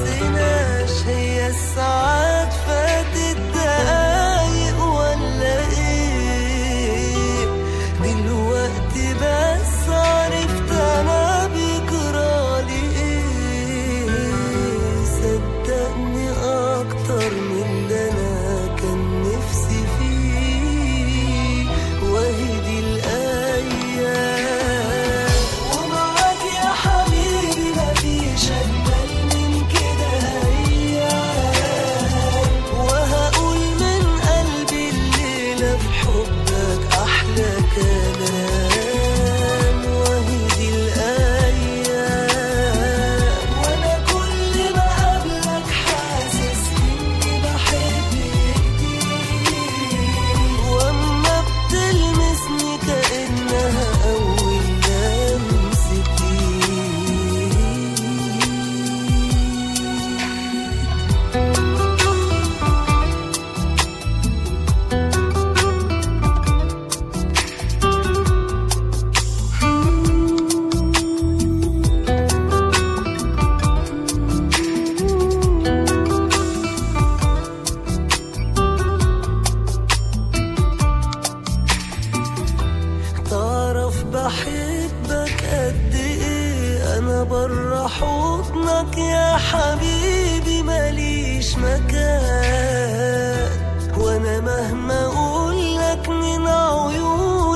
حسناش، هي الساعات فاتت دقايق ولا ايه؟ دلوقتي بس عرفت انا بيجرالي ايه. صدقني اكتر من اللي انا كان نفسي فيه، وهي دي الايام. ومعاك يا حبيبي مفيش اجمل من كده، وهقول من قلبي الليلة في حبك أحلى كلام. وهي دي الأيام، وأنا كل ما قابلك حاسس إني بحب كتير، وأما بتلمسني كأنها أول لمستي. تعرف بحبك قد ايه، انا برا حضنك يا حبيبي ماليش مكان. وانا مهما اقولك من عيونك